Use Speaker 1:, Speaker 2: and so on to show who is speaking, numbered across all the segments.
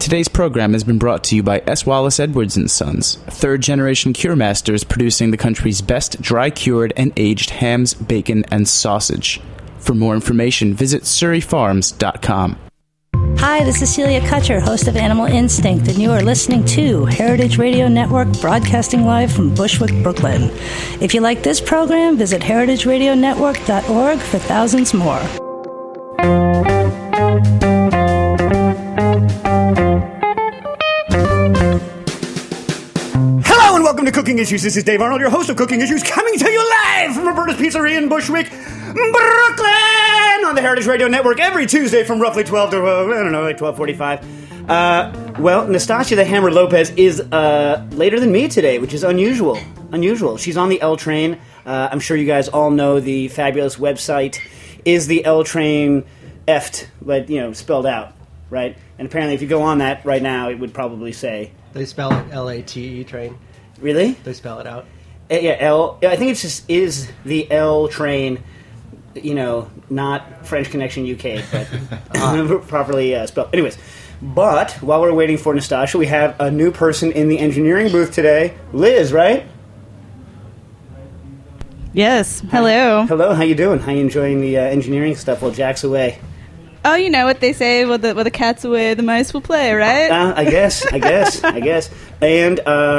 Speaker 1: Today's program has been brought to you by S. Wallace Edwards & Sons, third-generation cure masters producing the country's best dry-cured and aged hams, bacon, and sausage. For more information, visit surreyfarms.com.
Speaker 2: Hi, this is Celia Kutcher, host of Animal Instinct, and you are listening to Heritage Radio Network, broadcasting live from Bushwick, Brooklyn. If you like this program, visit heritageradionetwork.org for thousands more.
Speaker 3: Hello and welcome to Cooking Issues. This is Dave Arnold, your host of Cooking Issues, coming to you live from Roberta's Pizzeria in Bushwick, Brooklyn, on the Heritage Radio Network every Tuesday from roughly 12 to, 12:45. Well, Nastasia the Hammer Lopez is later than me today, which is unusual. She's on the L Train. I'm sure you guys all know the fabulous website is the L Train effed, but, spelled out, right? And apparently if you go on that right now, it would probably say...
Speaker 4: They spell it L-A-T-E, train.
Speaker 3: Really?
Speaker 4: They spell it out.
Speaker 3: Yeah, L. I think it's just is the L Train, not French Connection UK, but properly spelled. Anyways, but while we're waiting for Nastasia, we have a new person in the engineering booth today. Liz, right?
Speaker 5: Yes. Hello.
Speaker 3: Hello. How you doing? How you enjoying the engineering stuff while Jack's away?
Speaker 5: Oh, you know what they say, well, the cat's away, the mice will play, right?
Speaker 3: I guess. And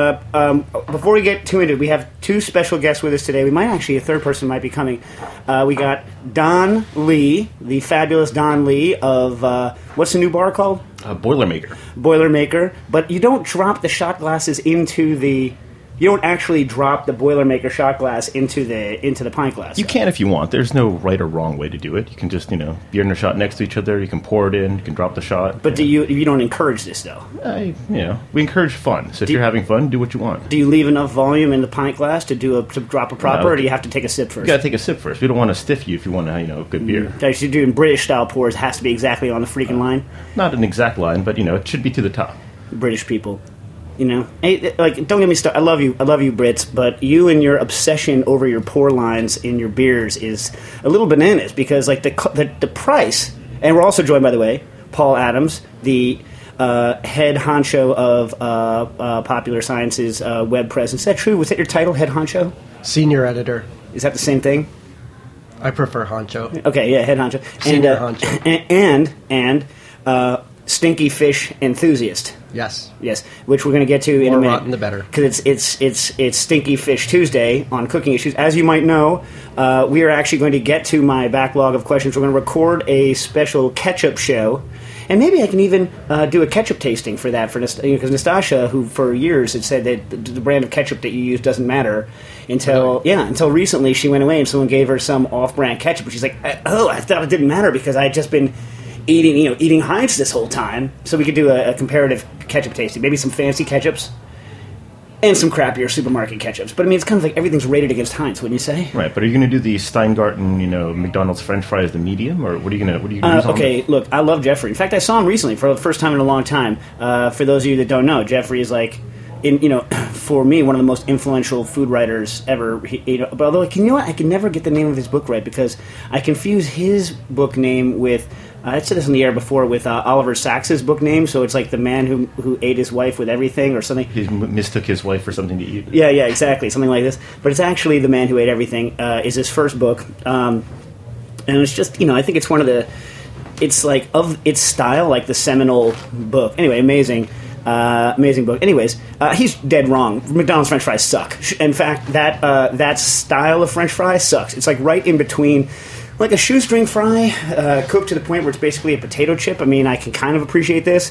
Speaker 3: before we get too into it, we have two special guests with us today. We might actually, a third person might be coming. We got Don Lee, the fabulous Don Lee of, what's the new bar called? Boilermaker. But you don't drop the shot glasses into the... You don't actually drop the Boilermaker shot glass into the pint glass.
Speaker 6: You can if you want. There's no right or wrong way to do it. You can just, beer and a shot next to each other. You can pour it in. You can drop the shot.
Speaker 3: But you don't encourage this, though?
Speaker 6: We encourage fun. So if you're having fun, do what you want.
Speaker 3: Do you leave enough volume in the pint glass to drop a proper, or do you have to take a sip first?
Speaker 6: You got to take a sip first. We don't want to stiff you if you want a good beer.
Speaker 3: If you're doing British-style pours, it has to be exactly on the freaking line?
Speaker 6: Not an exact line, but, it should be to the top.
Speaker 3: British people. Don't get me started. I love you, Brits, but you and your obsession over your pour lines in your beers is a little bananas because, the price. And we're also joined, by the way, Paul Adams, the head honcho of Popular Science's web presence. Is that true? Was that your title, head honcho?
Speaker 4: Senior editor.
Speaker 3: Is that the same thing?
Speaker 4: I prefer honcho.
Speaker 3: Okay, yeah, head honcho.
Speaker 4: Senior honcho.
Speaker 3: And stinky fish enthusiast.
Speaker 4: Yes,
Speaker 3: which we're going to get to in a minute.
Speaker 4: More rotten, the better.
Speaker 3: Because it's Stinky Fish Tuesday on Cooking Issues. As you might know, we are actually going to get to my backlog of questions. We're going to record a special ketchup show, and maybe I can even do a ketchup tasting for that. Because Nastasia, who for years had said that the brand of ketchup that you use doesn't matter until recently she went away and someone gave her some off-brand ketchup, and she's like, I thought it didn't matter because I had just been eating Heinz this whole time, so we could do a comparative ketchup tasting. Maybe some fancy ketchups and some crappier supermarket ketchups. But it's kind of like everything's rated against Heinz, wouldn't you say?
Speaker 6: Right, but are you going to do the Steingarten, McDonald's French fries, the medium, or what are you going to use?
Speaker 3: Okay, look, I love Jeffrey. In fact, I saw him recently for the first time in a long time. For those of you that don't know, Jeffrey is for me, one of the most influential food writers ever. But although, I can never get the name of his book right because I confuse his book name with. I said this on the air before with Oliver Sacks's book name, so it's like the man who ate his wife with everything or something.
Speaker 6: He mistook his wife for something to eat.
Speaker 3: Yeah, exactly, something like this. But it's actually The Man Who Ate Everything is his first book, and it's just I think it's one of the. It's like of its style, like the seminal book. Anyway, amazing book. Anyways, he's dead wrong. McDonald's French fries suck. In fact, that style of French fries sucks. It's like right in between. Like a shoestring fry, cooked to the point where it's basically a potato chip. I can kind of appreciate this.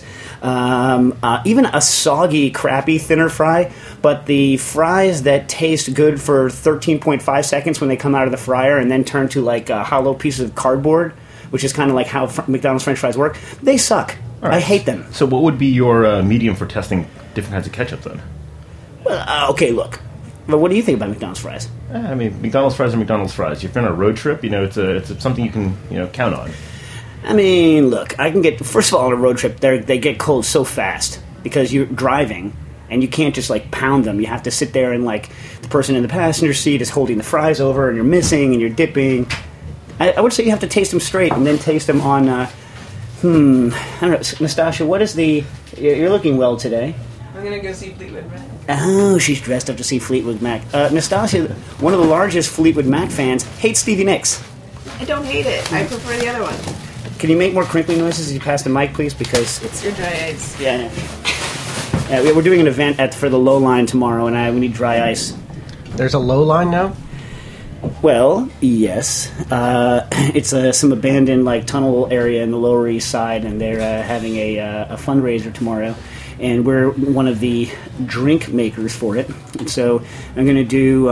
Speaker 3: Even a soggy, crappy, thinner fry. But the fries that taste good for 13.5 seconds when they come out of the fryer and then turn to hollow pieces of cardboard, which is kind of like how McDonald's French fries work, they suck. Right. I hate them.
Speaker 6: So what would be your medium for testing different kinds of ketchup then?
Speaker 3: Well, okay, look. But what do you think about McDonald's fries?
Speaker 6: McDonald's fries are McDonald's fries. If you're on a road trip, it's something you can count on.
Speaker 3: Look, I can get... First of all, on a road trip, they get cold so fast because you're driving and you can't just pound them. You have to sit there and the person in the passenger seat is holding the fries over and you're missing and you're dipping. I would say you have to taste them straight and then taste them on... I don't know, Nastasia, what is the You're looking well today.
Speaker 7: I'm gonna go see Fleetwood Mac.
Speaker 3: Oh, she's dressed up to see Fleetwood Mac. Nastasia, one of the largest Fleetwood Mac fans, hates Stevie Nicks.
Speaker 7: I don't hate it. I prefer the other one.
Speaker 3: Can you make more crinkly noises as you pass the mic, please? Because
Speaker 7: It's your dry ice.
Speaker 3: yeah, we're doing an event for the Low Line tomorrow, and we need dry ice.
Speaker 4: There's a low line now?
Speaker 3: Well, yes. It's some abandoned tunnel area in the Lower East Side, and they're having a fundraiser tomorrow, and we're one of the drink makers for it. And so I'm going to do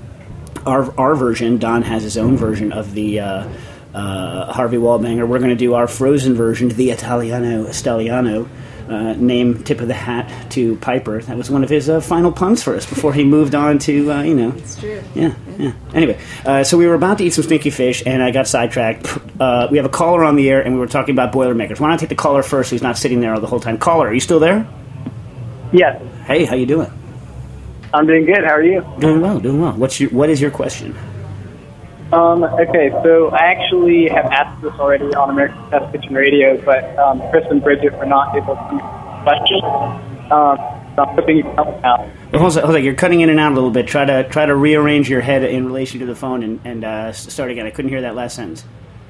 Speaker 3: our version. Don has his own version of the Harvey Wallbanger. We're going to do our frozen version, the Italiano Stelliano. Name tip of the hat to Piper. That was one of his final puns for us before he moved on to,
Speaker 7: It's true.
Speaker 3: Yeah. Anyway, so we were about to eat some stinky fish, and I got sidetracked. We have a caller on the air, and we were talking about Boilermakers. Why not take the caller first, who's not sitting there all the whole time? Caller, are you still there?
Speaker 8: Yes.
Speaker 3: Hey, how you doing?
Speaker 8: I'm doing good. How are you?
Speaker 3: Doing well. What is your question?
Speaker 8: Okay, so I actually have asked this already on American Test Kitchen Radio, but Chris and Bridget were not able to question. So I'm hoping you can help me out.
Speaker 3: Well, hold on, you're cutting in and out a little bit. Try to rearrange your head in relation to the phone and start again. I couldn't hear that last sentence.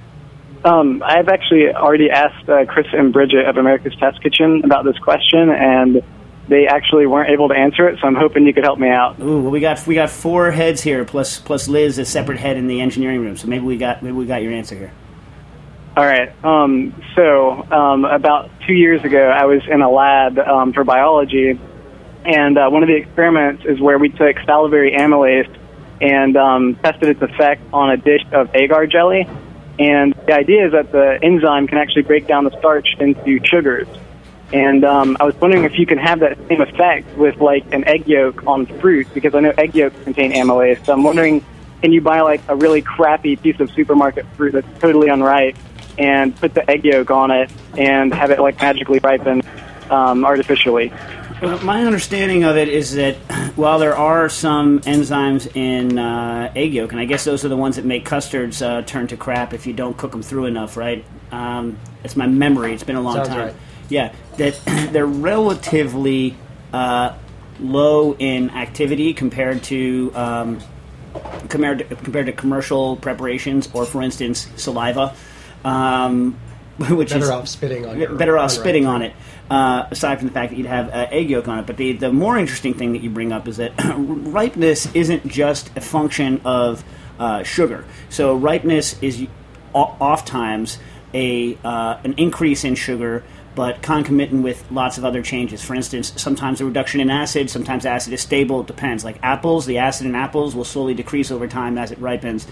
Speaker 8: I've actually already asked Chris and Bridget of America's Test Kitchen about this question, and they actually weren't able to answer it, so I'm hoping you could help me out.
Speaker 3: Ooh, well, we got 4 heads here, plus Liz, a separate head in the engineering room. So maybe we got your answer here.
Speaker 8: All right. So about 2 years ago, I was in a lab for biology, and one of the experiments is where we took salivary amylase and tested its effect on a dish of agar jelly. And the idea is that the enzyme can actually break down the starch into sugars. And I was wondering if you can have that same effect with, an egg yolk on fruit, because I know egg yolks contain amylase. So I'm wondering, can you buy, a really crappy piece of supermarket fruit that's totally unripe and put the egg yolk on it and have it, magically ripen artificially?
Speaker 3: Well, my understanding of it is that while there are some enzymes in egg yolk, and I guess those are the ones that make custards turn to crap if you don't cook them through enough, right? It's my memory. It's been a long
Speaker 4: Sounds
Speaker 3: time.
Speaker 4: right.
Speaker 3: Yeah, that they're relatively low in activity compared to commercial preparations, or for instance, saliva. Which
Speaker 4: better
Speaker 3: is
Speaker 4: off spitting on it.
Speaker 3: Better off spitting on it. Aside from the fact that you'd have egg yolk on it, but the more interesting thing that you bring up is that ripeness isn't just a function of sugar. So ripeness is oftentimes an increase in sugar, but concomitant with lots of other changes. For instance, sometimes a reduction in acid, sometimes acid is stable. It depends. Like apples, the acid in apples will slowly decrease over time as it ripens.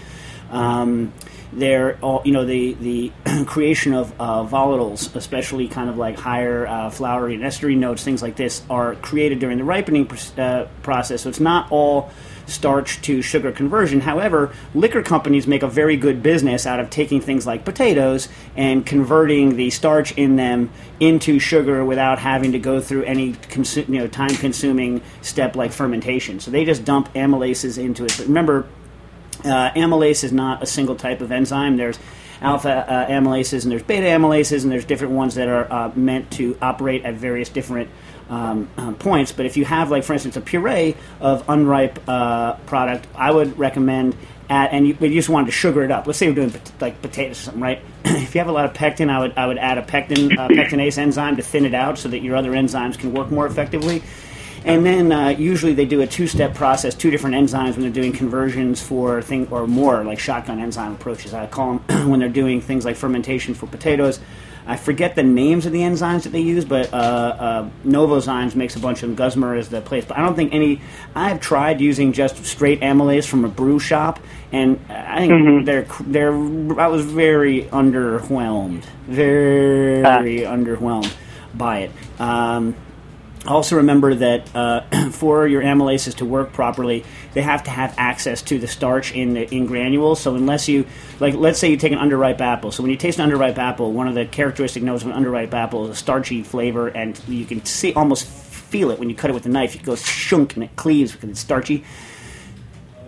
Speaker 3: The creation of volatiles, especially kind of like higher floury and ester notes, things like this, are created during the ripening process. So it's not all starch to sugar conversion. However, liquor companies make a very good business out of taking things like potatoes and converting the starch in them into sugar without having to go through any time-consuming step like fermentation. So they just dump amylases into it. But remember, amylase is not a single type of enzyme. There's alpha amylases and there's beta amylases, and there's different ones that are meant to operate at various different points. But if you have, for instance, a puree of unripe product, I would recommend you just wanted to sugar it up. Let's say we're doing potatoes or something, right? If you have a lot of pectin, I would add a pectinase enzyme to thin it out so that your other enzymes can work more effectively. And then usually they do a 2-step process, 2 different enzymes when they're doing conversions for or more, like shotgun enzyme approaches, I call them, when they're doing things like fermentation for potatoes. I forget the names of the enzymes that they use, but Novozymes makes a bunch of them. Guzmer is the place. But I don't think I've tried using just straight amylase from a brew shop, and I think I was very underwhelmed. Very underwhelmed by it. Also remember that for your amylases to work properly, they have to have access to the starch in granules. So unless you, let's say you take an underripe apple. So when you taste an underripe apple, one of the characteristic notes of an underripe apple is a starchy flavor, and you can almost feel it when you cut it with a knife. It goes shunk and it cleaves because it's starchy.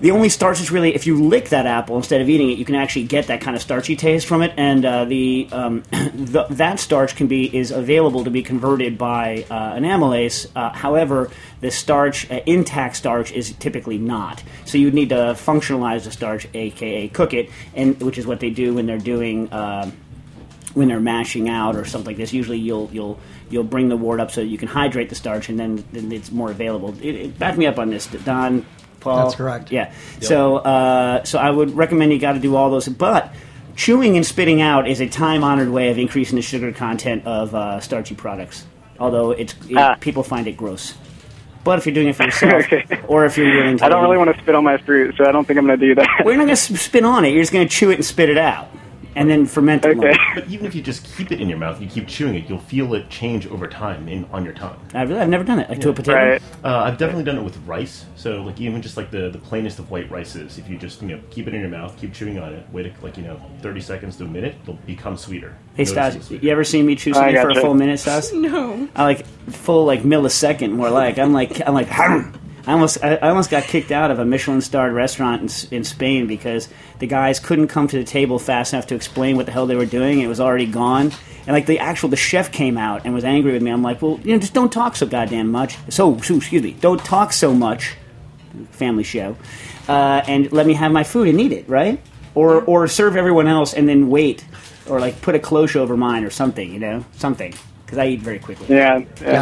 Speaker 3: The only starch is really, if you lick that apple instead of eating it, you can actually get that kind of starchy taste from it, and that starch is available to be converted by an amylase. However, the starch, intact starch, is typically not. So you would need to functionalize the starch, aka cook it, and which is what they do when they're doing when they're mashing out or something like this. Usually, you'll bring the wort up so that you can hydrate the starch, and then it's more available. Back me up on this, Don. Paul.
Speaker 4: That's correct.
Speaker 3: Yeah. Yep. So I would recommend you got to do all those. But chewing and spitting out is a time-honored way of increasing the sugar content of starchy products. Although people find it gross. But if you're doing it for yourself, or if you're willing to...
Speaker 8: I don't really want to spit on my fruit, so I don't think I'm going to do that.
Speaker 3: Well, you're not going to spit on it. You're just going to chew it and spit it out. And then ferment it more.
Speaker 6: But even if you just keep it in your mouth, you keep chewing it, you'll feel it change over time on your tongue.
Speaker 3: I've never done it. Like to a potato?
Speaker 8: Right.
Speaker 6: I've definitely done it with rice. So like even just like the plainest of white rices, if you just keep it in your mouth, keep chewing on it, wait 30 seconds to a minute, it'll become sweeter.
Speaker 3: Hey Stas, you ever seen me chew something for a full minute, Stas?
Speaker 5: No.
Speaker 3: I full millisecond more like. I'm like I almost got kicked out of a Michelin-starred restaurant in Spain because the guys couldn't come to the table fast enough to explain what the hell they were doing. It was already gone. And the chef came out and was angry with me. I'm like, well, just don't talk so goddamn much. Excuse me, don't talk so much. Family show, and let me have my food and eat it, right? Or serve everyone else and then wait, or put a cloche over mine or something, something. Because I eat very quickly.
Speaker 8: Yeah.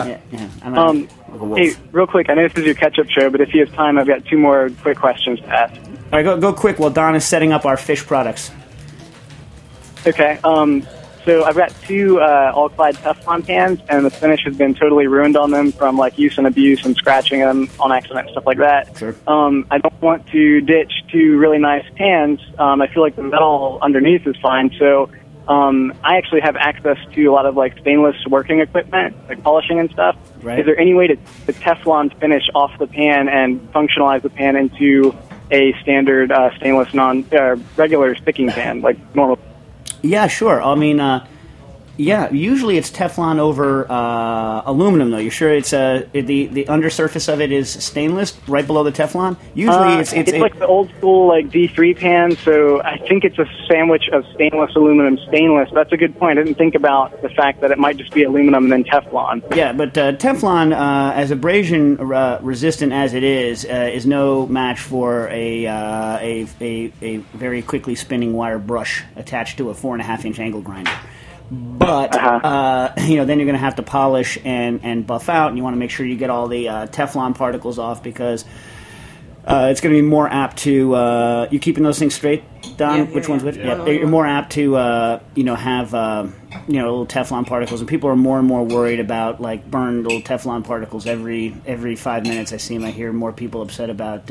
Speaker 8: Hey, real quick, I know this is your catch-up show, but if you have time, I've got 2 more quick questions to ask.
Speaker 3: All right, go quick while Don is setting up our fish products.
Speaker 8: Okay, so I've got 2 all-clad Teflon pans, and the finish has been totally ruined on them from use and abuse and scratching them on accident and stuff like that.
Speaker 3: Sure.
Speaker 8: I don't want to ditch 2 really nice pans. I feel like the metal underneath is fine, so... I actually have access to a lot of stainless working equipment, like polishing and stuff.
Speaker 3: Right.
Speaker 8: Is there any way to Teflon finish off the pan and functionalize the pan into a standard stainless regular sticking pan, like normal?
Speaker 3: Yeah, sure. I mean, usually it's Teflon over aluminum, though. You're sure it's the undersurface of it is stainless, right below the Teflon? Usually it's
Speaker 8: like the old school D3 pan, so I think it's a sandwich of stainless, aluminum, stainless. That's a good point. I didn't think about the fact that it might just be aluminum and then Teflon.
Speaker 3: Yeah, but Teflon, as abrasion resistant as it is no match for a very quickly spinning wire brush attached to a 4.5-inch angle grinder. But, then you're going to have to polish and buff out, and you want to make sure you get all the Teflon particles off because it's going to be more apt to... you keeping those things straight, Don? Which one's which? Yeah. You're more apt to, have, little Teflon particles, and people are more and more worried about, burned little Teflon particles every 5 minutes. I hear more people upset about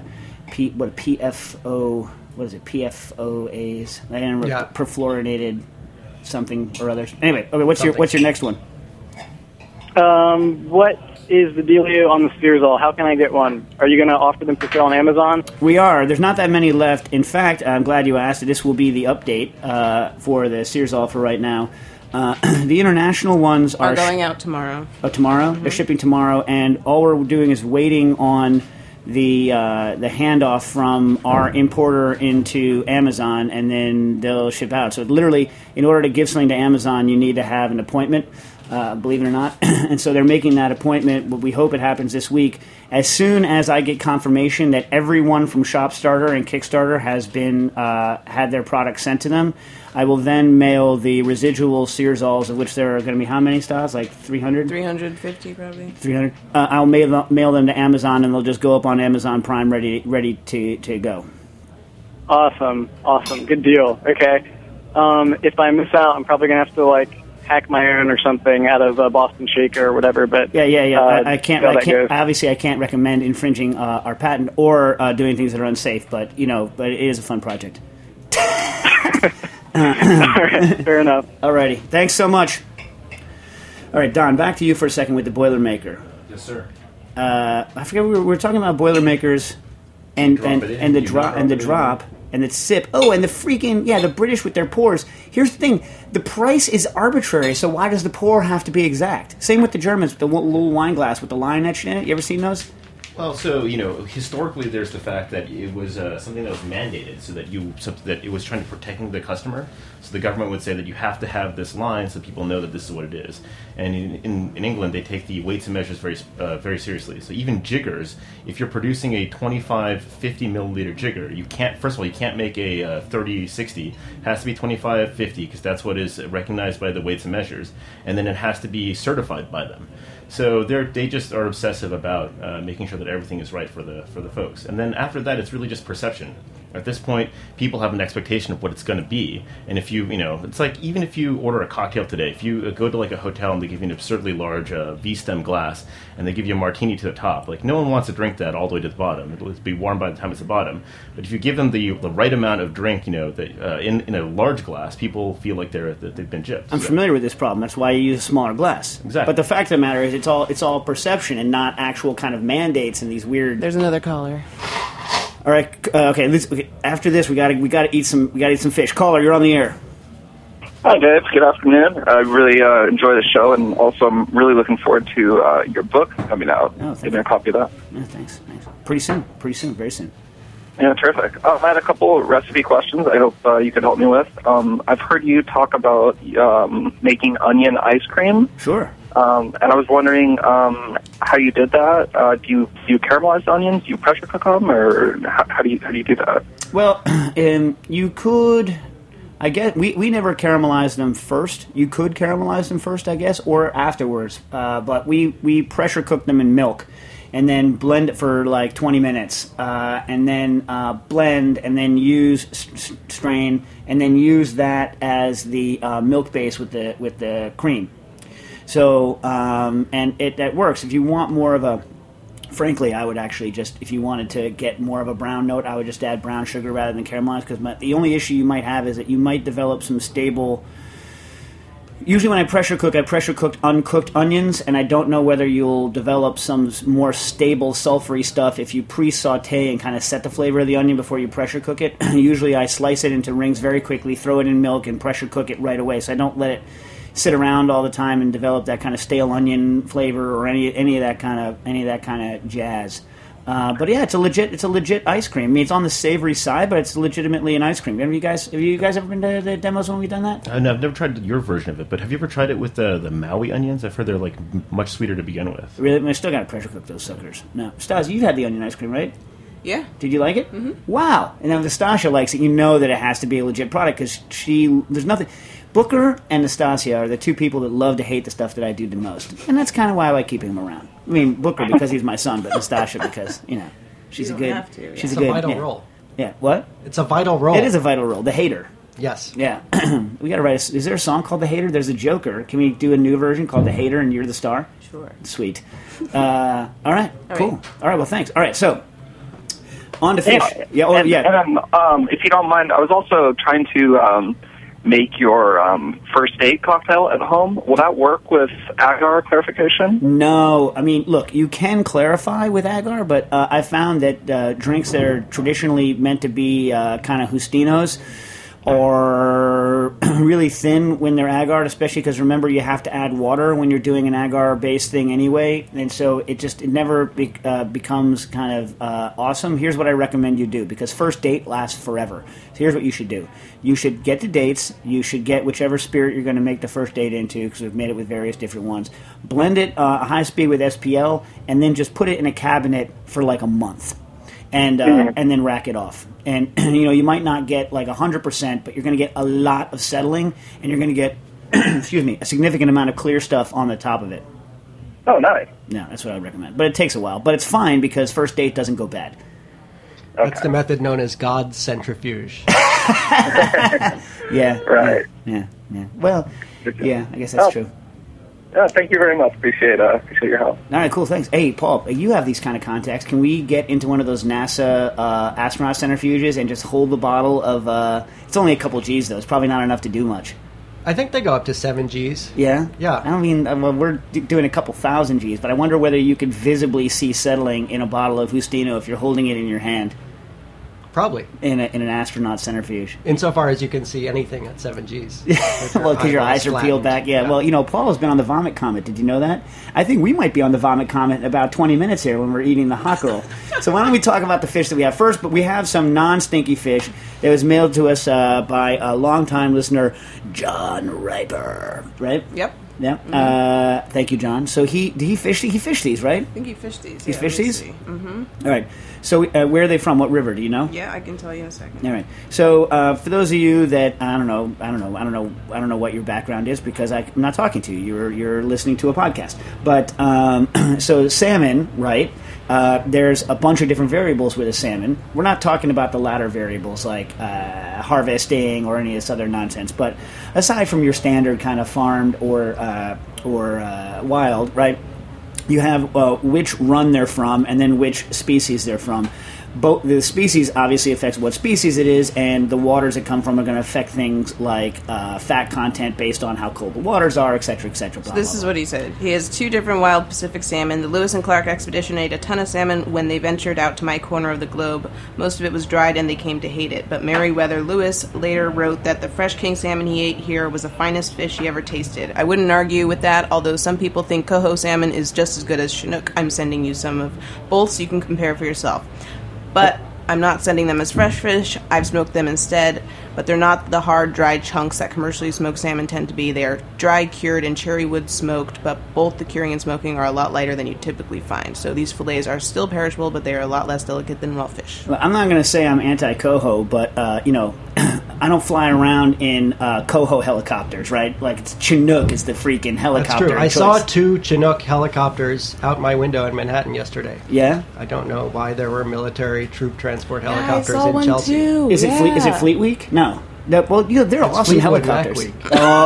Speaker 3: PFOAs? I don't remember, perfluorinated... something or others. Anyway, okay, what's your next one?
Speaker 8: What is the dealio on the Searsol? How can I get one? Are you going to offer them for sale on Amazon?
Speaker 3: We are. There's not that many left. In fact, I'm glad you asked. This will be the update for the Searsol for right now. The international ones are
Speaker 7: going out tomorrow.
Speaker 3: Oh, tomorrow? Mm-hmm. They're shipping tomorrow, and all we're doing is waiting on the handoff from our importer into Amazon, and then they'll ship out. So literally, in order to give something to Amazon, you need to have an appointment, believe it or not. And so they're making that appointment, but we hope it happens this week. As soon as I get confirmation that everyone from ShopStarter and Kickstarter has been had their product sent to them, I will then mail the residual Searsols, of which there are going to be how many styles? 300?
Speaker 7: 350 probably.
Speaker 3: 300. I'll mail them to Amazon, and they'll just go up on Amazon Prime ready to go.
Speaker 8: Awesome. Good deal. Okay. If I miss out, I'm probably going to have to hack my own or something out of Boston Shaker or whatever. But
Speaker 3: yeah. I can't. Obviously, I can't recommend infringing our patent or doing things that are unsafe. But but it is a fun project.
Speaker 8: All right, fair enough.
Speaker 3: Alrighty, thanks so much. All right, Don, back to you for a second with the Boilermaker.
Speaker 6: Yes, sir.
Speaker 3: I forget we were talking about Boilermakers and the drop and the sip. Oh, and the freaking the British with their pours. Here's the thing: the price is arbitrary. So why does the pour have to be exact? Same with the Germans with the little wine glass with the line etched in it. You ever seen those?
Speaker 6: Well, so historically, there's the fact that it was something that was mandated, so that it was trying to protect the customer. So the government would say that you have to have this line, so people know that this is what it is. And in England, they take the weights and measures very seriously. So even jiggers, if you're producing a 25, 50 milliliter jigger, you can't make a 30-60. It has to be 25-50 because that's what is recognized by the weights and measures, and then it has to be certified by them. So they just are obsessive about making sure that everything is right for the folks. And then after that, it's really just perception. At this point, people have an expectation of what it's going to be. And if it's like even if you order a cocktail today, if you go to like a hotel and they give you an absurdly large V-stem glass and they give you a martini to the top, like no one wants to drink that all the way to the bottom. It'll be warm by the time it's the bottom. But if you give them the right amount of drink, in a large glass, people feel like they've been gypped.
Speaker 3: I'm familiar with this problem. That's why you use a smaller glass.
Speaker 6: Exactly.
Speaker 3: But the fact of the matter is, it's all perception and not actual kind of mandates and these weird.
Speaker 7: There's another caller.
Speaker 3: All right. Okay. After this, we gotta eat some fish. Caller, you're on the air.
Speaker 9: Hi, Dave. Good afternoon. I really enjoy the show, and also I'm really looking forward to your book coming out.
Speaker 3: Oh, thank
Speaker 9: Give me
Speaker 3: you.
Speaker 9: a copy of that.
Speaker 3: Yeah, thanks. Pretty soon. Very soon.
Speaker 9: Yeah, terrific. I had a couple recipe questions I hope you could help me with. I've heard you talk about making onion ice cream.
Speaker 3: Sure.
Speaker 9: And I was wondering how you did that. Do you caramelize the onions? Do you pressure cook them, or how do you do that?
Speaker 3: Well, you could. I guess we never caramelized them first. You could caramelize them first, I guess, or afterwards. But we pressure cooked them in milk, and then blend it for like 20 minutes, and then blend, and then strain, and then use that as the milk base with the cream. So, and that works. If you want more of a, frankly, I would actually just, if you wanted to get more of a brown note, I would just add brown sugar rather than caramelize, because the only issue you might have is that you might develop some stable, usually when I pressure cooked uncooked onions, and I don't know whether you'll develop some more stable sulfury stuff if you pre-saute and kind of set the flavor of the onion before you pressure cook it. Usually I slice it into rings very quickly, throw it in milk, and pressure cook it right away, so I don't let it sit around all the time and develop that kind of stale onion flavor or any of that kind of jazz. But yeah, it's a legit ice cream. I mean, it's on the savory side, but it's legitimately an ice cream. Have you guys ever been to the demos when we've done that?
Speaker 6: No, I've never tried your version of it, but have you ever tried it with the Maui onions? I've heard they're like much sweeter to begin with.
Speaker 3: Really? I mean, I still got to pressure cook those suckers. No, Stas, you've had the onion ice cream, right?
Speaker 7: Yeah.
Speaker 3: Did you like it? Mm-hmm. Wow. And now Nastasia likes it. You know that it has to be a legit product because there's nothing. Booker and Nastasia are the two people that love to hate the stuff that I do the most. And that's kind of why I like keeping them around. I mean, Booker because he's my son, but Nastasia because, she's a good...
Speaker 7: She's
Speaker 3: a
Speaker 4: a
Speaker 3: good
Speaker 4: vital role.
Speaker 3: Yeah, what?
Speaker 4: It's a vital role.
Speaker 3: It is a vital role. The hater.
Speaker 4: Yes.
Speaker 3: Yeah. We got to write is there a song called The Hater? There's a Joker. Can we do a new version called The Hater and You're the Star?
Speaker 7: Sure.
Speaker 3: Sweet. All right. Cool. All right. Well, thanks. All right. So, on to fish.
Speaker 9: And if you don't mind, I was also trying to make your first date cocktail at home. Will that work with agar clarification?
Speaker 3: No. I mean, look, you can clarify with agar, but I found that drinks that are traditionally meant to be kind of Justinos or really thin when they're agar, especially because remember you have to add water when you're doing an agar-based thing anyway, and so it never becomes kind of awesome. Here's what I recommend you do, because first date lasts forever. So here's what you should do. You should get the dates. You should get whichever spirit you're going to make the first date into, because we've made it with various different ones. Blend it high speed with SPL, and then just put it in a cabinet for like a month. And then rack it off. And, you might not get like 100%, but you're going to get a lot of settling, and you're going to get, a significant amount of clear stuff on the top of it.
Speaker 9: Oh, nice.
Speaker 3: Yeah, that's what I would recommend. But it takes a while. But it's fine because first date doesn't go bad.
Speaker 9: Okay.
Speaker 4: That's the method known as God's centrifuge.
Speaker 3: Yeah.
Speaker 9: Right.
Speaker 3: Yeah. Well, yeah, I guess that's true.
Speaker 9: Yeah, thank you very much. Appreciate your help.
Speaker 3: All right, cool, thanks. Hey, Paul, you have these kind of contacts. Can we get into one of those NASA astronaut centrifuges and just hold the bottle of... it's only a couple G's, though. It's probably not enough to do much.
Speaker 4: I think they go up to 7 Gs.
Speaker 3: Yeah?
Speaker 4: Yeah.
Speaker 3: I don't mean... well, we're doing a couple thousand Gs, but I wonder whether you could visibly see settling in a bottle of Justino if you're holding it in your hand.
Speaker 4: Probably.
Speaker 3: in an astronaut centrifuge.
Speaker 4: Insofar as you can see anything at 7Gs.
Speaker 3: Well, because your eyes are peeled back. Yeah. Well, Paul has been on the Vomit Comet. Did you know that? I think we might be on the Vomit Comet in about 20 minutes here when we're eating the hot roll. So why don't we talk about the fish that we have first? But we have some non-stinky fish that was mailed to us by a longtime listener, John Riper. Right?
Speaker 7: Yep.
Speaker 3: Yeah. Thank you, John. So did he fish? He fished these, right?
Speaker 7: I think he fished these.
Speaker 3: He fished these?
Speaker 7: Mm-hmm.
Speaker 3: All right. So where are they from? What river? Do you know?
Speaker 7: Yeah, I can tell you in a second.
Speaker 3: All right. So for those of you that I don't know what your background is because I'm not talking to you. You're listening to a podcast. But so salmon, right? There's a bunch of different variables with a salmon. We're not talking about the latter variables like harvesting or any of this other nonsense. But aside from your standard kind of farmed or wild, right? You have which run they're from and then which species they're from. Both the species obviously affects what species it is, and the waters it come from are going to affect things like fat content based on how cold the waters are, et cetera, et cetera.
Speaker 7: So this is what he said. He has 2 different wild Pacific salmon. The Lewis and Clark expedition ate a ton of salmon when they ventured out to my corner of the globe. Most of it was dried and they came to hate it. But Meriwether Lewis later wrote that the fresh king salmon he ate here was the finest fish he ever tasted. I wouldn't argue with that, although some people think coho salmon is just as good as Chinook. I'm sending you some of both so you can compare for yourself. But I'm not sending them as fresh fish. I've smoked them instead, but they're not the hard, dried chunks that commercially smoked salmon tend to be. They are dried, cured, and cherry wood smoked, but both the curing and smoking are a lot lighter than you typically find. So these fillets are still perishable, but they are a lot less delicate than raw fish.
Speaker 3: Well, I'm not going to say I'm anti-coho, but, I don't fly around in coho helicopters, right? Like, Chinook is the freaking helicopter.
Speaker 4: That's true. I saw 2 Chinook helicopters out my window in Manhattan yesterday.
Speaker 3: Yeah?
Speaker 4: I don't know why there were military troop transport
Speaker 7: I
Speaker 4: helicopters
Speaker 7: saw
Speaker 4: in
Speaker 7: one
Speaker 4: Chelsea.
Speaker 7: too.
Speaker 3: Is it Fleet Week? No. Well, they're awesome
Speaker 4: Fleetwood Mac
Speaker 3: helicopters.
Speaker 4: Week.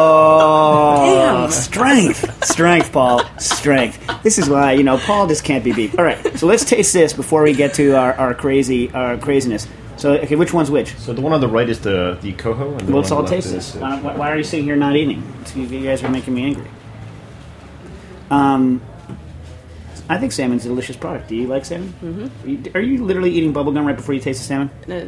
Speaker 3: Oh, damn! Strength, Paul. Strength. This is why Paul just can't be beat. All right, so let's taste this before we get to our craziness. So, okay, which one's which?
Speaker 6: So the one on the right is the coho, and the
Speaker 3: Let's
Speaker 6: one
Speaker 3: all
Speaker 6: on the left
Speaker 3: taste
Speaker 6: is
Speaker 3: this. Why are you sitting here not eating? You guys are making me angry. I think salmon's a delicious product. Do you like salmon? Mm-hmm. Are you literally eating bubblegum right before you taste the salmon?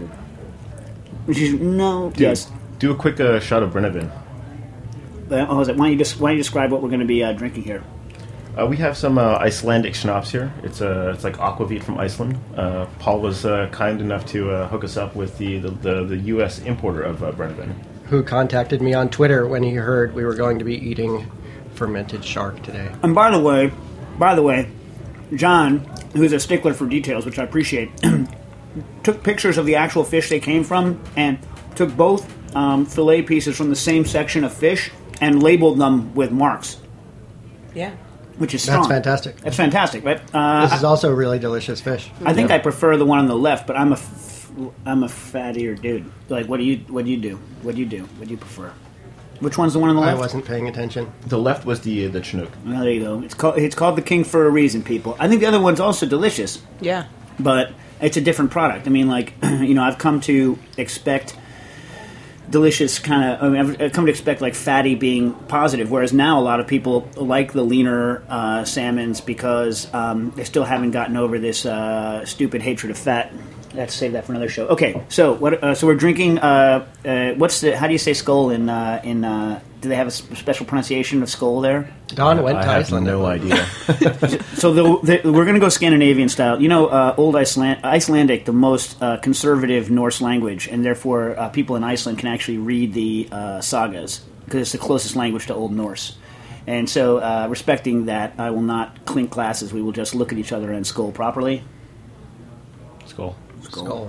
Speaker 3: No. Yes.
Speaker 6: Do a quick shot of Brennivin.
Speaker 3: Why don't you describe what we're going to be drinking here?
Speaker 6: We have some Icelandic schnapps here. It's like aquavit from Iceland. Paul was kind enough to hook us up with the U.S. importer of Brennivin.
Speaker 4: Who contacted me on Twitter when he heard we were going to be eating fermented shark today.
Speaker 3: And by the way, John, who's a stickler for details, which I appreciate, took pictures of the actual fish they came from and took both fillet pieces from the same section of fish and labeled them with marks.
Speaker 7: Yeah.
Speaker 3: Which is strong.
Speaker 4: That's fantastic.
Speaker 3: That's fantastic, right?
Speaker 4: This is also really delicious fish.
Speaker 3: I think I prefer the one on the left, but I'm a fattier dude. Like, what do you do? What do you prefer? Which one's the one on the left?
Speaker 4: I wasn't paying attention.
Speaker 6: The left was the Chinook.
Speaker 3: Well, there you go. It's called the King for a reason, people. I think the other one's also delicious.
Speaker 7: Yeah.
Speaker 3: But it's a different product. I mean, like, I've come to expect delicious I've come to expect like fatty being positive, whereas now a lot of people like the leaner salmons because they still haven't gotten over this stupid hatred of fat. Let's save that for another show. Okay, so what? So we're drinking. How do you say skull in? Do they have a special pronunciation of skull there?
Speaker 4: Don went to
Speaker 6: I
Speaker 4: Iceland.
Speaker 6: have no idea.
Speaker 3: So we're going to go Scandinavian style. Old Icelandic, the most conservative Norse language, and therefore people in Iceland can actually read the sagas because it's the closest language to Old Norse. And so, respecting that, I will not clink glasses. We will just look at each other and skull properly.
Speaker 6: Skull.
Speaker 4: Skull.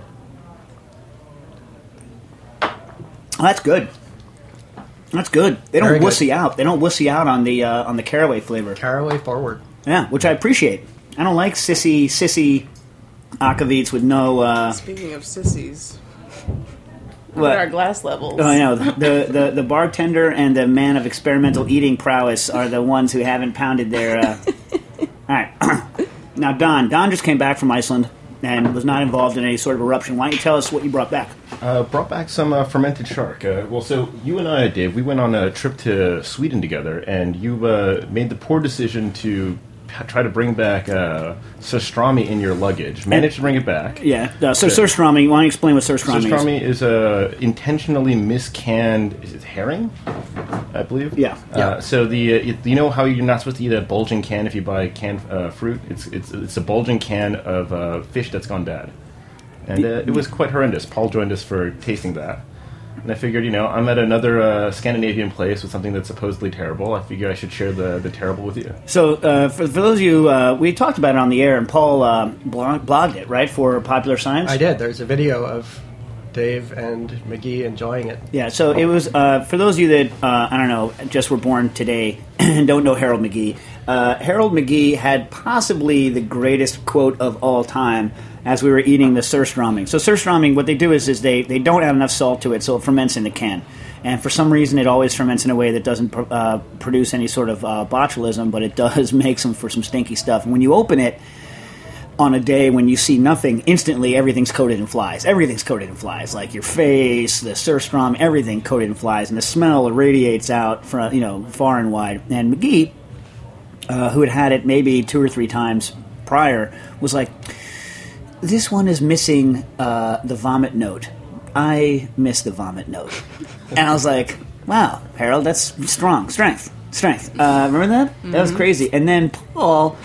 Speaker 3: Oh, that's good. That's good. They don't
Speaker 4: Very good.
Speaker 3: wussy out. They don't wussy out on the caraway flavor.
Speaker 4: Caraway forward.
Speaker 3: Yeah, which I appreciate. I don't like sissy aquavits with no.
Speaker 7: Speaking of sissies,
Speaker 3: What?
Speaker 7: what are our glass levels?
Speaker 3: Oh, I know. The bartender and the man of experimental eating prowess are the ones who haven't pounded their. All right. Now, Don just came back from Iceland and was not involved in any sort of eruption. Why don't you tell us what you brought back?
Speaker 6: Brought back some fermented shark. So you and I, Dave, we went on a trip to Sweden together, and you made the poor decision to try to bring back surströmming in your luggage. Managed to bring it back.
Speaker 3: Yeah. So surströmming. You want to explain what surströmming is?
Speaker 6: Surströmming is a intentionally miscanned. Is it herring? I believe.
Speaker 3: Yeah.
Speaker 6: So you know how you're not supposed to eat a bulging can if you buy canned fruit? It's a bulging can of fish that's gone bad, and it was quite horrendous. Paul joined us for tasting that. And I figured, I'm at another Scandinavian place with something that's supposedly terrible. I figured I should share the terrible with you.
Speaker 3: So, for those of you, we talked about it on the air, and Paul blogged it, right, for Popular Science?
Speaker 4: I did. There's a video of Dave and McGee enjoying it.
Speaker 3: Yeah, so it was, for those of you that, I don't know, just were born today and don't know Harold McGee, Harold McGee had possibly the greatest quote of all time as we were eating the surströmming. So surströmming, what they do is they don't add enough salt to it, so it ferments in the can. And for some reason, it always ferments in a way that doesn't produce any sort of botulism, but it does make for some stinky stuff. And when you open it on a day when you see nothing, instantly everything's coated in flies. Everything's coated in flies, like your face, the surströmming, everything coated in flies. And the smell radiates out from, far and wide. And McGee, who had it maybe 2 or 3 times prior, was like, this one is missing the vomit note. I miss the vomit note. And I was like, wow, Harold, that's strength. Remember that? Mm-hmm. That was crazy. And then Paul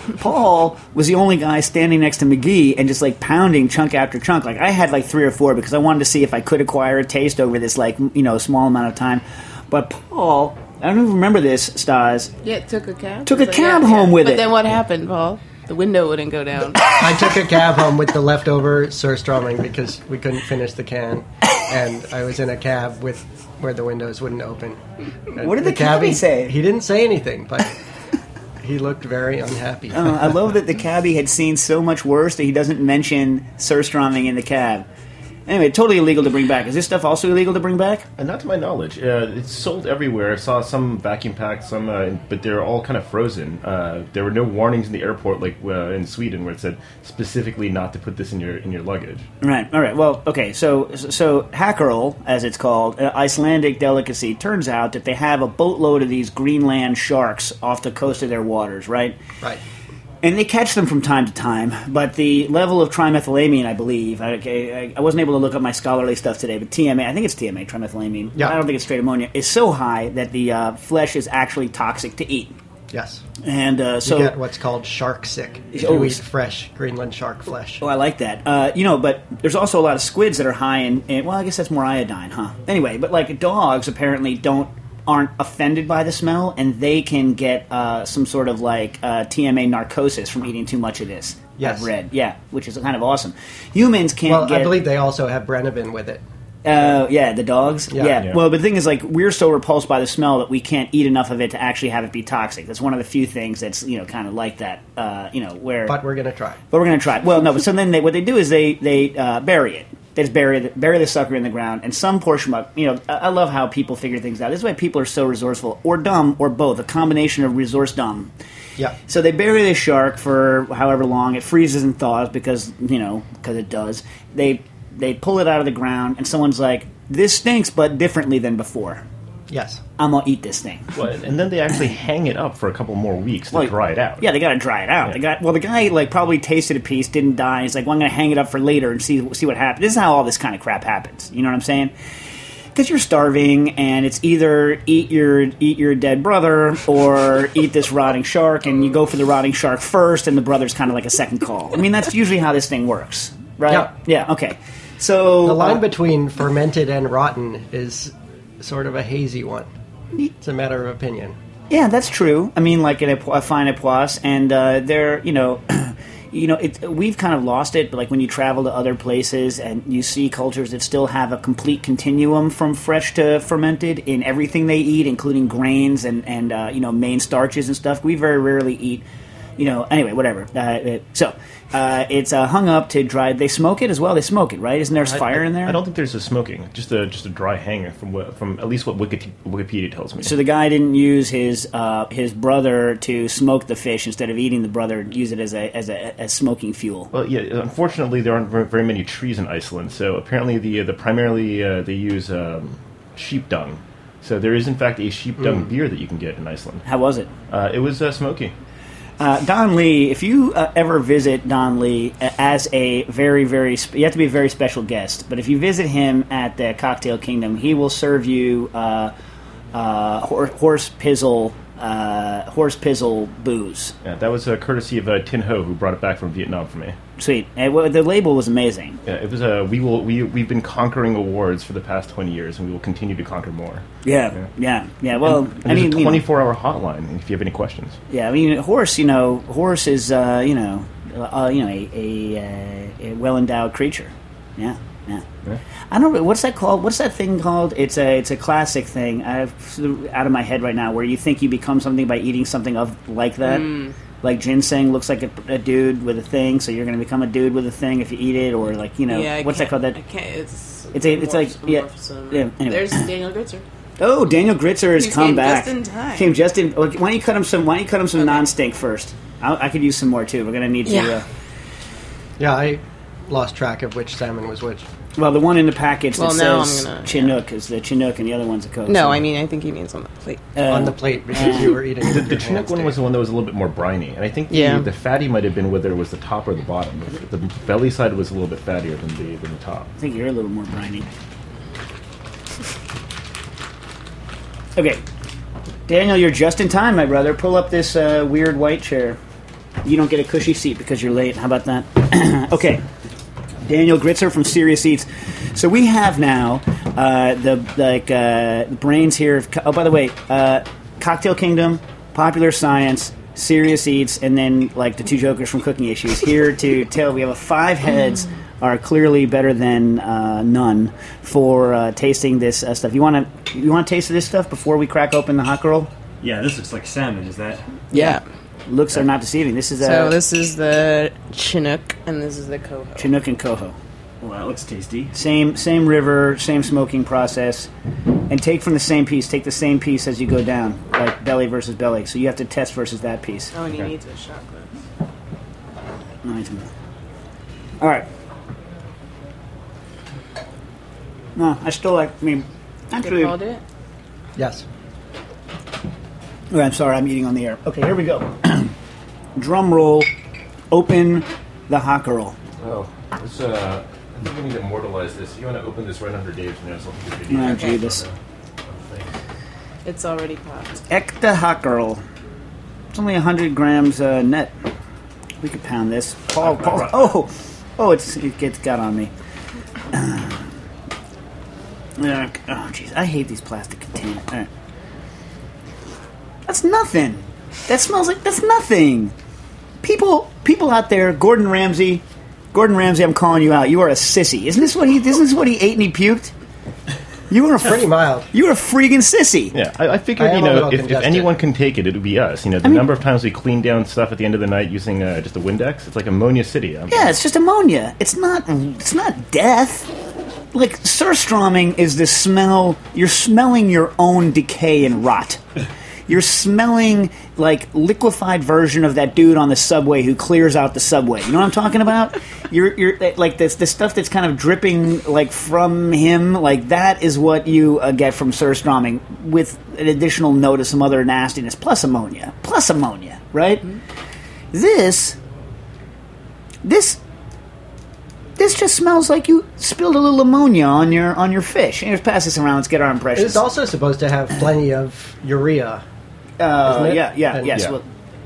Speaker 3: was the only guy standing next to McGee and just pounding chunk after chunk. I had 3 or 4 because I wanted to see if I could acquire a taste over this small amount of time. But Paul, I don't even remember this, Stas.
Speaker 7: Yeah, took a cab.
Speaker 3: Took a cab home with it.
Speaker 7: But then what happened, Paul? The window wouldn't go down.
Speaker 4: I took a cab home with the leftover surströmming because we couldn't finish the can, and I was in a cab where the windows wouldn't open.
Speaker 3: What did the cabbie say?
Speaker 4: He didn't say anything, but he looked very unhappy.
Speaker 3: I love that the cabbie had seen so much worse that he doesn't mention surströmming in the cab. Anyway, totally illegal to bring back. Is this stuff also illegal to bring back?
Speaker 6: Not to my knowledge. It's sold everywhere. I saw some vacuum packed, some, but they're all kind of frozen. There were no warnings in the airport, like in Sweden, where it said specifically not to put this in your luggage.
Speaker 3: Right. All right. Well, okay. So Hakkerl, as it's called, Icelandic delicacy. Turns out that they have a boatload of these Greenland sharks off the coast of their waters. Right.
Speaker 4: Right.
Speaker 3: And they catch them from time to time, but the level of trimethylamine, I believe, I wasn't able to look up my scholarly stuff today, but TMA, I think it's TMA, trimethylamine, I don't think it's straight ammonia, is so high that the flesh is actually toxic to eat.
Speaker 4: Yes.
Speaker 3: And so
Speaker 4: you get what's called shark sick if you eat fresh Greenland shark flesh.
Speaker 3: Oh, I like that. But there's also a lot of squids that are high in, well, I guess that's more iodine, huh? Anyway, but dogs apparently aren't offended by the smell, and they can get some sort of TMA narcosis from eating too much of this.
Speaker 4: Yes.
Speaker 3: I've read. Yeah, which is kind of awesome. Humans can't get...
Speaker 4: Well, I believe they also have Brennivín with it.
Speaker 3: Yeah, the dogs?
Speaker 4: Yeah.
Speaker 3: Well, but the thing is, we're so repulsed by the smell that we can't eat enough of it to actually have it be toxic. That's one of the few things that's, kind of like that, where...
Speaker 4: But we're going to try.
Speaker 3: Well, no, but so then what they do is they bury it. They just bury the sucker in the ground, and some portion of I love how people figure things out. This is why people are so resourceful, or dumb, or both. A combination of resource dumb.
Speaker 4: Yeah.
Speaker 3: So they bury the shark for however long. It freezes and thaws because it does. They pull it out of the ground, and someone's like, "This stinks, but differently than before."
Speaker 4: Yes.
Speaker 3: I'm gonna eat this thing.
Speaker 6: Well, and then they actually hang it up for a couple more weeks to dry it out.
Speaker 3: Yeah, they got to dry it out.
Speaker 6: Yeah.
Speaker 3: The guy probably tasted a piece, didn't die. He's like, well, I'm going to hang it up for later and see what happens. This is how all this kind of crap happens. You know what I'm saying? Because you're starving, and it's either eat your dead brother or eat this rotting shark, and you go for the rotting shark first, and the brother's kind of like a second call. I mean, that's usually how this thing works, right?
Speaker 4: Yeah.
Speaker 3: Yeah. Okay. So
Speaker 4: the line between fermented and rotten is sort of a hazy one. It's a matter of opinion.
Speaker 3: Yeah, that's true. I mean, like a fine époisse, and they're, we've kind of lost it, but when you travel to other places and you see cultures that still have a complete continuum from fresh to fermented in everything they eat, including grains and main starches and stuff, we very rarely eat, anyway, whatever. It's hung up to dry. They smoke it as well. They smoke it, right? Isn't there fire in there?
Speaker 6: I don't think there's a smoking. Just a dry hanger from at least what Wikipedia tells me.
Speaker 3: So the guy didn't use his brother to smoke the fish instead of eating the brother. Use it as a smoking fuel.
Speaker 6: Well, yeah. Unfortunately, there aren't very many trees in Iceland. So apparently, primarily they use sheep dung. So there is in fact a sheep dung beer that you can get in Iceland.
Speaker 3: How was it?
Speaker 6: It was smoky.
Speaker 3: Don Lee, if you ever visit Don Lee as a very, very... you have to be a very special guest, but if you visit him at the Cocktail Kingdom, he will serve you horse pizzle booze.
Speaker 6: Yeah, that was courtesy of Tin Ho, who brought it back from Vietnam for me.
Speaker 3: Sweet. And the label was amazing.
Speaker 6: Yeah, it was. We've been conquering awards for the past 20 years, and we will continue to conquer more.
Speaker 3: Yeah. Well,
Speaker 6: and there's a 24-hour hotline if you have any questions.
Speaker 3: Yeah, I mean, Horse is a well-endowed creature. Yeah. I don't know, what's that called? What's that thing called? It's a classic thing. I've out of my head right now, where you think you become something by eating something like that. Like ginseng looks like a dude with a thing, so you're going to become a dude with a thing if you eat it, or like what's that called?
Speaker 7: I can't. It's
Speaker 3: like
Speaker 7: yeah.
Speaker 3: Anyway.
Speaker 7: There's Daniel Gritzer.
Speaker 3: Oh, Daniel Gritzer has come back.
Speaker 7: Just in time.
Speaker 3: Came just in. Why don't you cut him some? Non-stink first? I could use some more too. We're going to need to.
Speaker 4: Yeah, I lost track of which salmon was which.
Speaker 3: Well, the one in the package that says
Speaker 7: I'm gonna,
Speaker 3: Chinook is the Chinook, and the other one's a Coke.
Speaker 7: No, I mean, I think he means on the plate.
Speaker 4: On the plate, because you were eating
Speaker 6: The Chinook one was the one that was a little bit more briny, and I think the fatty might have been whether it was the top or the bottom. The belly side was a little bit fattier than the top.
Speaker 3: I think you're a little more briny. Okay. Daniel, you're just in time, my brother. Pull up this weird white chair. You don't get a cushy seat because you're late. How about that? Okay. Daniel Gritzer from Serious Eats. So we have now the brains here. Oh, by the way, Cocktail Kingdom, Popular Science, Serious Eats, and then like the two jokers from Cooking Issues here to tell. We have 5 heads are clearly better than none for tasting this stuff. You want to taste this stuff before we crack open the hot girl?
Speaker 10: Yeah, this looks like salmon. Is that?
Speaker 3: Yeah. Looks are not deceiving. This is
Speaker 7: this is the Chinook, and this is the Coho.
Speaker 3: Chinook and Coho.
Speaker 10: Well, that looks tasty.
Speaker 3: Same river, same smoking process, and take from the same piece. Take the same piece as you go down, like belly versus belly. So you have to test versus that piece.
Speaker 7: Oh, and he needs a shot glass.
Speaker 3: Nice. All right. No, I still like. I mean, actually.
Speaker 7: Called it?
Speaker 4: Yes.
Speaker 3: Oh, I'm sorry, I'm eating on the air. Okay, here we go. Drum roll. Open the hot girl.
Speaker 6: Oh, this, I think we need to immortalize this. You want to open this right under Dave's nose? I'll take a video.
Speaker 3: Oh, Jesus.
Speaker 7: It's already popped.
Speaker 3: Ekta hot girl. It's only 100 grams net. We could pound this. Paul. Oh, it got on me. Oh, jeez, I hate these plastic containers. All right. That's nothing. That's nothing. People out there, Gordon Ramsay, I'm calling you out. You are a sissy. Isn't this what he ate and he puked? You were
Speaker 4: pretty mild.
Speaker 3: You were a freaking sissy.
Speaker 6: Yeah, I figured, if anyone can take it, it would be us. The number of times we clean down stuff at the end of the night using just a Windex, it's like ammonia city.
Speaker 3: Yeah, it's just ammonia. It's not death. Like, surströmming is the smell. You're smelling your own decay and rot. You're smelling like liquefied version of that dude on the subway who clears out the subway. You know what I'm talking about? You're like the stuff that's kind of dripping like from him. Like that is what you get from surströmming with an additional note of some other nastiness plus ammonia, right? Mm-hmm. This just smells like you spilled a little ammonia on your fish. Let's pass this around. Let's get our impressions.
Speaker 4: It's also supposed to have plenty of urea.
Speaker 3: Yes.
Speaker 4: Yeah.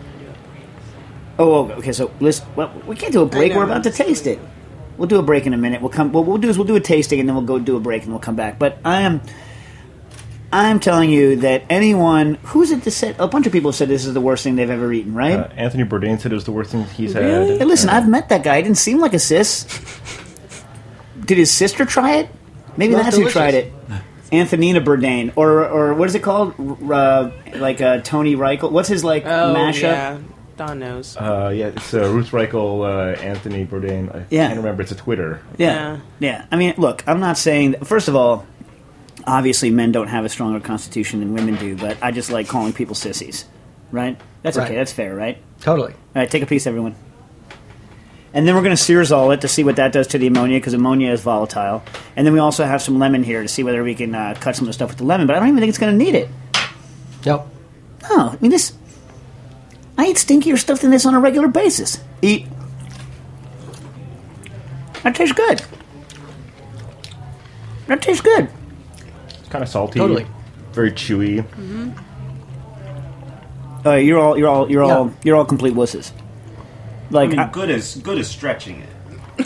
Speaker 3: Well, okay. So we can't do a break. We're about to taste it. We'll do a break in a minute. What we'll do a tasting, and then we'll go do a break, and we'll come back. But I'm telling you that anyone who's it that said a bunch of people said this is the worst thing they've ever eaten, right?
Speaker 6: Anthony Bourdain said it was the worst thing he's
Speaker 3: really?
Speaker 6: had.
Speaker 3: Hey, listen, I've met that guy. He didn't seem like a sis. Did his sister try it? Maybe that's
Speaker 4: delicious.
Speaker 3: Who tried it. Anthonina Bourdain, or what is it called? Tony Reichel. What's his mashup?
Speaker 7: Yeah, Don knows.
Speaker 6: It's Ruth Reichel, Anthony Bourdain. I can't remember. It's a Twitter.
Speaker 3: Yeah. I mean, look, I'm not saying that, first of all, obviously men don't have a stronger constitution than women do, but I just like calling people sissies, right? That's okay. That's fair, right?
Speaker 4: Totally.
Speaker 3: All right, take a piece, everyone. And then we're going to Searsol it to see what that does to the ammonia, because ammonia is volatile. And then we also have some lemon here to see whether we can cut some of the stuff with the lemon, but I don't even think it's going to need it.
Speaker 4: Nope.
Speaker 3: No, I mean, this... I eat stinkier stuff than this on a regular basis. Eat. That tastes good. That tastes good.
Speaker 6: It's kind of salty.
Speaker 4: Totally.
Speaker 6: Very chewy.
Speaker 7: Mm-hmm.
Speaker 3: You're all complete wusses. Like
Speaker 10: good as stretching it.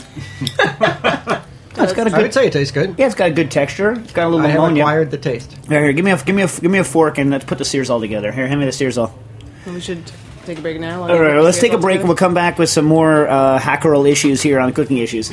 Speaker 3: It's got a
Speaker 4: I
Speaker 3: good.
Speaker 4: would say it tastes good.
Speaker 3: Yeah, it's got a good texture. It's got a little
Speaker 4: I have
Speaker 3: ammonia.
Speaker 4: acquired the taste.
Speaker 3: Here, give me a fork and let's put the Searsall together. Here, hand me the Searsall.
Speaker 7: We should take a break now.
Speaker 3: All right, well, let's take a break and we'll come back with some more hackerel issues here on Cooking Issues.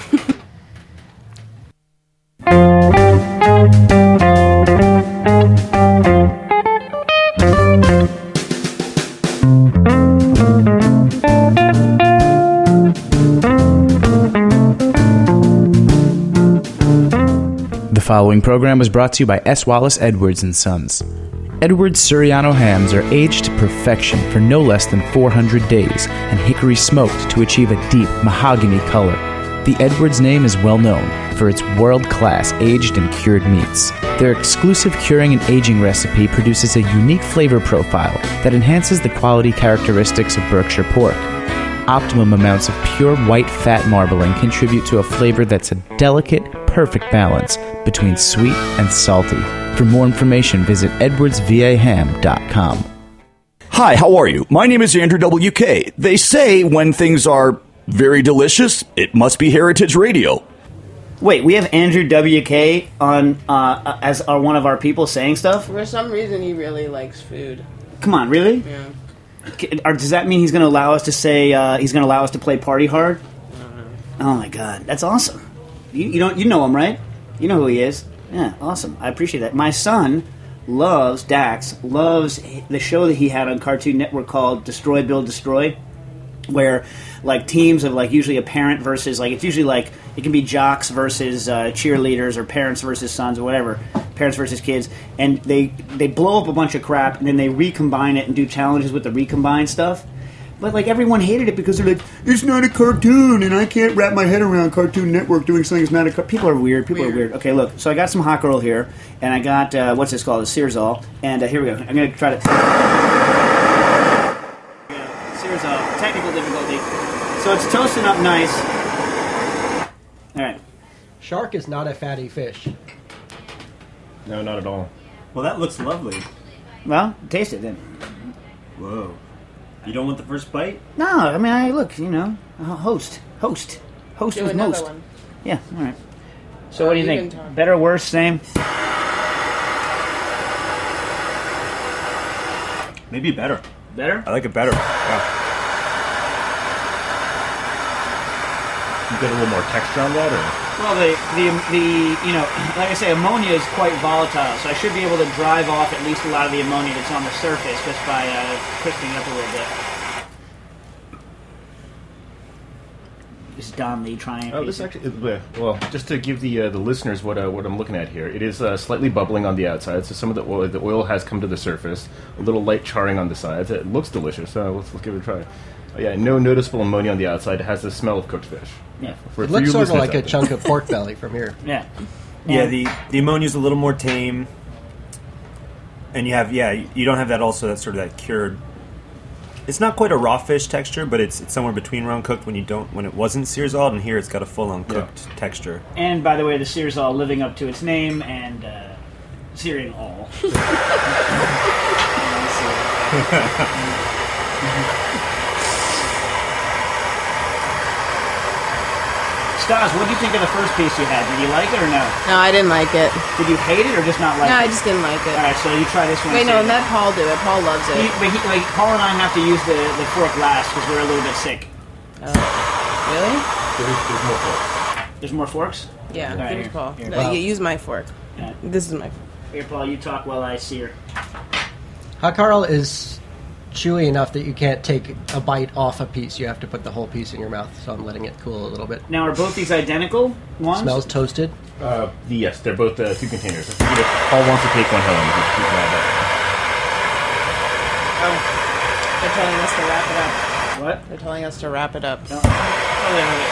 Speaker 1: The following program was brought to you by S. Wallace Edwards & Sons. Edwards Suriano hams are aged to perfection for no less than 400 days and hickory smoked to achieve a deep mahogany color. The Edwards name is well known for its world-class aged and cured meats. Their exclusive curing and aging recipe produces a unique flavor profile that enhances the quality characteristics of Berkshire pork. Optimum amounts of pure white fat marbling contribute to a flavor that's a delicate, perfect balance between sweet and salty. For more information, visit edwardsvaham.com.
Speaker 11: Hi, how are you? My name is Andrew WK. They say when things are very delicious, it must be Heritage Radio.
Speaker 3: Wait, we have Andrew WK on as one of our people saying stuff?
Speaker 7: For some reason, he really likes food.
Speaker 3: Come on, really?
Speaker 7: Yeah.
Speaker 3: Does that mean he's going to allow us to say he's going to allow us to play Party Hard? Oh my God, that's awesome! You know him, right? You know who he is. Yeah, awesome. I appreciate that. My son loves the show that he had on Cartoon Network called Destroy Build Destroy, where like teams of like usually a parent versus like it's usually like it can be jocks versus cheerleaders or parents versus sons or whatever, parents versus kids, and they blow up a bunch of crap and then they recombine it and do challenges with the recombined stuff. But like everyone hated it because they're like, it's not a cartoon and I can't wrap my head around Cartoon Network doing something that's not a cartoon. People are weird. People are weird. Okay, look. So I got some hot roll here and I got what's this called? A Searsall. And here we go. I'm gonna try to Searsall. Technical difficulty. So it's toasting up nice. All right.
Speaker 4: Shark is not a fatty fish.
Speaker 6: No, not at all.
Speaker 10: Well, that looks lovely.
Speaker 3: Well, taste it then.
Speaker 10: Whoa. You don't want the first bite?
Speaker 3: No, I mean, host
Speaker 7: Do
Speaker 3: with
Speaker 7: another
Speaker 3: most.
Speaker 7: one.
Speaker 3: Yeah, all right. So what do you
Speaker 7: You
Speaker 3: think?
Speaker 7: can talk.
Speaker 3: Better, worse, same?
Speaker 10: Maybe better.
Speaker 3: Better?
Speaker 10: I like it better. Yeah.
Speaker 6: You get a little more texture on that, or?
Speaker 3: Well, the like I say, ammonia is quite volatile, so I should be able to drive off at least a lot of the ammonia that's on the surface just by crisping it up a little bit. This is Don Lee trying.
Speaker 6: Oh, this actually, well, just to give the listeners what I'm looking at here, it is slightly bubbling on the outside, so some of the oil has come to the surface, a little light charring on the sides. It looks delicious, so let's give it a try. Yeah, no noticeable ammonia on the outside. It has the smell of cooked fish.
Speaker 3: Yeah.
Speaker 4: It looks sort of like a chunk of pork belly from here.
Speaker 3: Yeah.
Speaker 10: Yeah, the ammonia's a little more tame. And you don't have that sort of that cured. It's not quite a raw fish texture, but it's somewhere between raw and cooked when it wasn't Searsall, and here it's got a full on cooked texture.
Speaker 3: And by the way, the Searsall living up to its name and searing all. Stas, what did you think of the first piece you had? Did you like it or no?
Speaker 7: No, I didn't like it.
Speaker 3: Did you hate it or just not like
Speaker 7: No,
Speaker 3: it?
Speaker 7: I just didn't like it.
Speaker 3: All right, so you try this one.
Speaker 7: Wait, no, let Paul do it. Paul loves it.
Speaker 3: Paul and I have to use the fork last because we're a little bit sick.
Speaker 7: Really?
Speaker 6: There's more forks.
Speaker 3: There's more forks?
Speaker 7: Yeah,
Speaker 3: All right,
Speaker 7: give it
Speaker 3: here.
Speaker 7: to Paul.
Speaker 3: Here.
Speaker 7: No, you use my fork.
Speaker 3: Yeah.
Speaker 7: This is my fork.
Speaker 3: Here, Paul, you talk while I sear.
Speaker 4: Hakarl is chewy enough that you can't take a bite off a piece. You have to put the whole piece in your mouth, so I'm letting it cool a little bit.
Speaker 3: Now, are both these identical ones?
Speaker 4: Smells toasted.
Speaker 6: Yes, they're both 2 containers. If Paul wants to take one home, you can grab it.
Speaker 7: Oh, they're telling us to wrap it up.
Speaker 3: What?
Speaker 7: They're telling us to wrap it up.
Speaker 3: Oh, okay.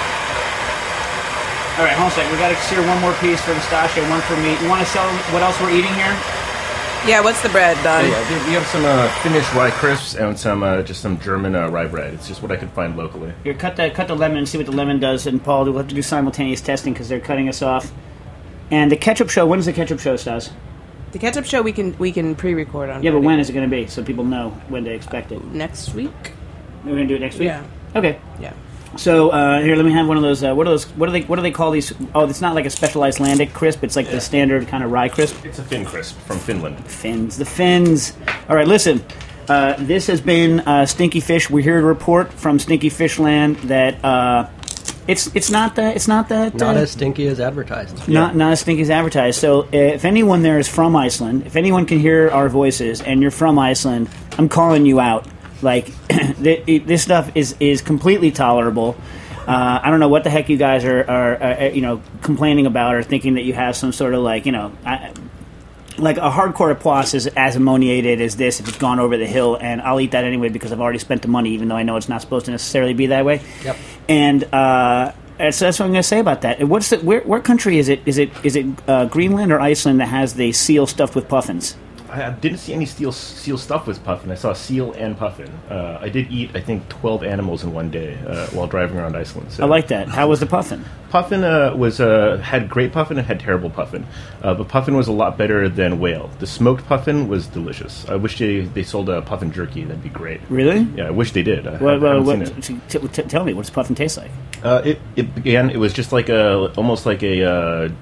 Speaker 3: All right, hold on a second. We got to sear one more piece for Nastasha, one for me. You want to tell them what else we're eating here?
Speaker 7: Yeah, what's the bread, Don?
Speaker 6: Yeah, we have some Finnish rye crisps and just some German rye bread. It's just what I could find locally.
Speaker 3: Here, cut the lemon and see what the lemon does. And Paul, we'll have to do simultaneous testing because they're cutting us off. And the ketchup show. When does the ketchup show, Stas?
Speaker 7: The ketchup show we can pre-record on.
Speaker 3: Yeah, but when is it going to be so people know when to expect it?
Speaker 7: Next week.
Speaker 3: We're going to do it next week.
Speaker 7: Yeah.
Speaker 3: Okay.
Speaker 7: Yeah.
Speaker 3: So here, let me have one of those. What do they call these? Oh, it's not like a special Icelandic crisp. It's like the standard kind of rye crisp.
Speaker 6: It's a Finn crisp from Finland.
Speaker 3: The Finns. All right, listen. This has been Stinky Fish. We're here to report from Stinky Fishland that it's not
Speaker 4: as stinky as advertised.
Speaker 3: Not as stinky as advertised. So if anyone there is from Iceland, if anyone can hear our voices, and you're from Iceland, I'm calling you out. Like, this stuff is completely tolerable. I don't know what the heck you guys are complaining about or thinking that you have some sort of like a hardcore Poisse is as ammoniated as this if it's gone over the hill, and I'll eat that anyway because I've already spent the money, even though I know it's not supposed to necessarily be that way.
Speaker 4: Yep.
Speaker 3: And so that's what I'm going to say about that. What country is it? Is it Greenland or Iceland that has the seal stuffed with puffins?
Speaker 6: I didn't see any seal stuff with puffin. I saw seal and puffin. I did eat, I think, 12 animals in one day while driving around Iceland. So.
Speaker 3: I like that. How was the puffin?
Speaker 6: Puffin had great puffin and had terrible puffin. But puffin was a lot better than whale. The smoked puffin was delicious. I wish they sold a puffin jerky. That'd be great.
Speaker 3: Really?
Speaker 6: Yeah, I wish they did.
Speaker 3: Tell me, what does puffin taste like?
Speaker 6: It was just like almost like a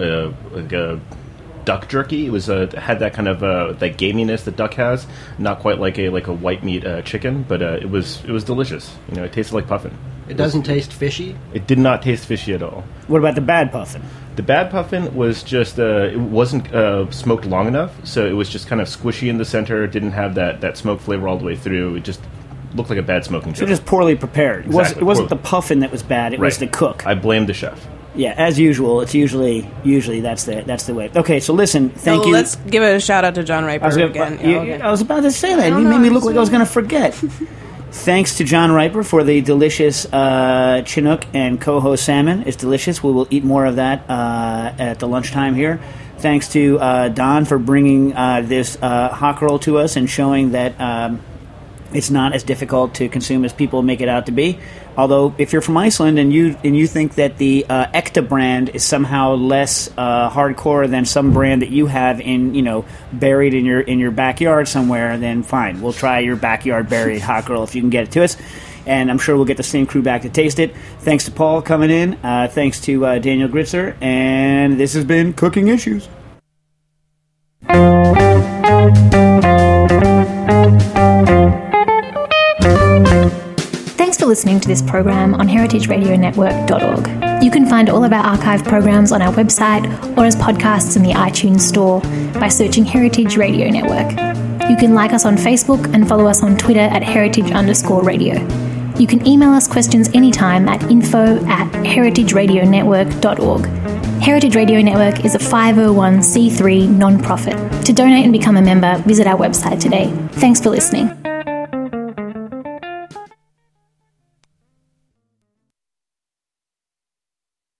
Speaker 6: duck jerky. It was had that kind of that gaminess that duck has. Not quite like a white meat chicken, but it was delicious. It tasted like puffin.
Speaker 4: It doesn't taste fishy?
Speaker 6: It did not taste fishy at all.
Speaker 3: What about the bad puffin?
Speaker 6: The bad puffin was just it wasn't smoked long enough, so it was just kind of squishy in the center. It didn't have that smoke flavor all the way through. It just looked like a bad smoking joke.
Speaker 3: So just poorly prepared.
Speaker 6: Exactly.
Speaker 3: It wasn't the puffin that was bad. It was the cook.
Speaker 6: I blame the chef.
Speaker 3: Yeah, as usual, it's usually that's the way. Okay, so listen, thank you.
Speaker 7: Let's give a shout out to John Riper again.
Speaker 3: I was about to say that. You made me look like I was going to forget. Thanks to John Riper for the delicious Chinook and coho salmon. It's delicious. We will eat more of that at the lunchtime here. Thanks to Don for bringing this hock roll to us and showing that it's not as difficult to consume as people make it out to be. Although, if you're from Iceland and you think that the Ekta brand is somehow less hardcore than some brand that you have buried in your backyard somewhere, then fine, we'll try your backyard buried hot roll if you can get it to us. And I'm sure we'll get the same crew back to taste it. Thanks to Paul coming in. Thanks to Daniel Gritzer. And this has been Cooking Issues.
Speaker 12: Thanks for listening to this program on heritageradionetwork.org. You can find all of our archive programs on our website or as podcasts in the iTunes Store by searching Heritage Radio Network. You can like us on Facebook and follow us on Twitter at heritage_radio. You can email us questions anytime at info@heritageradionetwork.org. Heritage Radio Network is a 501c3 non-profit. To donate and become a member, visit our website today. Thanks for listening.